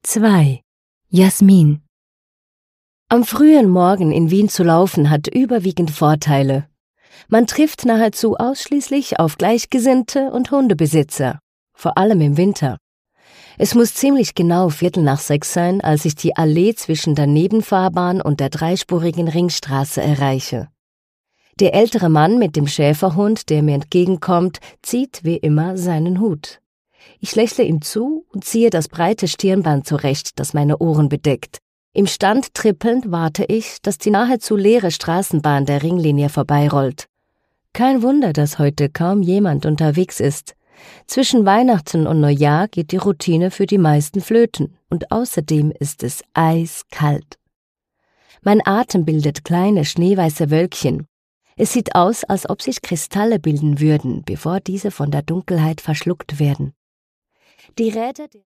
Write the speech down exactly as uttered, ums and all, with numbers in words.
zwei. Jasmin. Am frühen Morgen in Wien zu laufen hat überwiegend Vorteile. Man trifft nahezu ausschließlich auf Gleichgesinnte und Hundebesitzer, vor allem im Winter. Es muss ziemlich genau Viertel nach sechs sein, als ich die Allee zwischen der Nebenfahrbahn und der dreispurigen Ringstraße erreiche. Der ältere Mann mit dem Schäferhund, der mir entgegenkommt, zieht wie immer seinen Hut. Ich lächle ihm zu und ziehe das breite Stirnband zurecht, das meine Ohren bedeckt. Im Stand trippelnd warte ich, dass die nahezu leere Straßenbahn der Ringlinie vorbeirollt. Kein Wunder, dass heute kaum jemand unterwegs ist. Zwischen Weihnachten und Neujahr geht die Routine für die meisten flöten und außerdem ist es eiskalt. Mein Atem bildet kleine schneeweiße Wölkchen. Es sieht aus, als ob sich Kristalle bilden würden, bevor diese von der Dunkelheit verschluckt werden. Die Räder